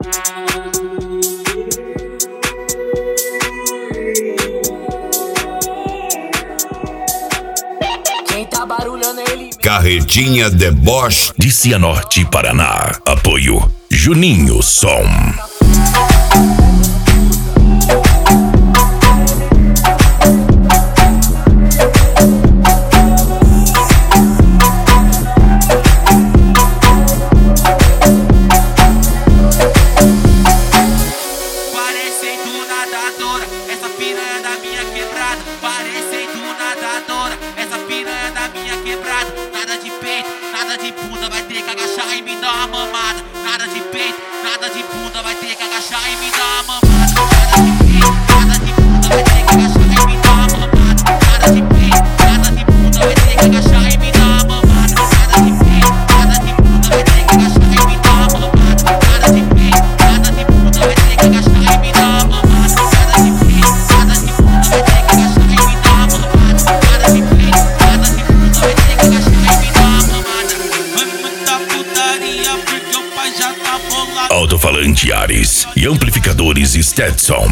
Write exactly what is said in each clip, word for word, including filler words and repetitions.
Quem tá barulhando é ele. Carretinha Deboche de Cianorte, Paraná. Apoio Juninho Som. Parecendo nadadora, essa piranha da minha quebrada. Parecendo nadadora, essa piranha da minha quebrada. Nada de peito, nada de bunda, vai ter que agachar e me dar uma mamada. Nada de peito, nada de bunda, vai ter que agachar e me dar uma mamada. Nada de peito, nada de bunda, vai ter que agachar e me dar uma mamada. Nada de peito, nada de bunda, vai ter que agachar e me dar uma mamada. Nada de peito, nada de bunda, vai ter que agachar e me dar uma mamada. Nada de peito, nada de bunda, vai ter que agachar e me dar uma mamada. Nada de peito, nada de bunda, vai ter que agachar e me dar uma mamada. Nada de peito, nada de bunda, vai ter que agachar e me dar uma mamada. Vai muita putaria porque o pai já tá bolado. Alto-falante Ares e amplificadores Stetson.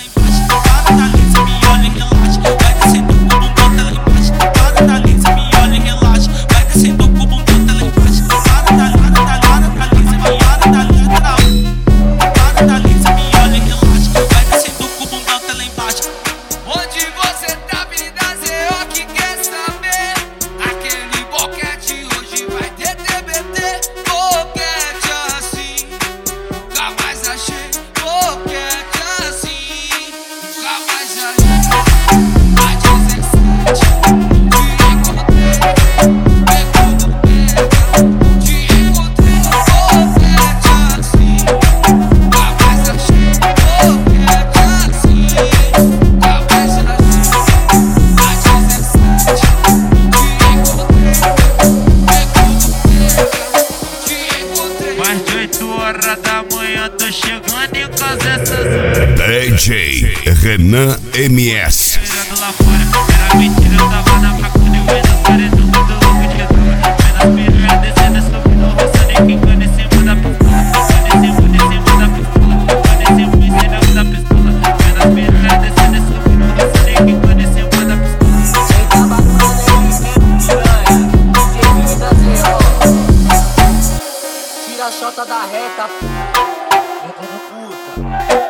Onde você tá, vida zê ó, que quer saber? Aquele boquete hoje vai ter T B T. Boquete assim, nunca mais achei. Boquete assim, nunca mais achei. A dezessete, te encontrei. Pegou no pega, te encontrei. Boquete assim, nunca mais achei. Boquete assim, nunca mais achei. A dezessete, te encontrei. Pegou no pega, te encontrei. Mais de oito horas da manhã tô chegando em casa essas D J Renan M S. mirando lá fora. Era mentira, eu tava na faculdade, eu vendo os paredão, todo louco de droga. Vendo as piranhas descendo, subindo, roçando e quicando em cima da pistola. Quicando em cima, em cima da pistola. Quicando em cima, em cima da pistola. Vendo as piranhas descendo, subindo, roçando e quicando em cima da pistola. Quem tá barulhando é ele mesmo, piranha. D J da zê ó. Tira a chota da reta, puta.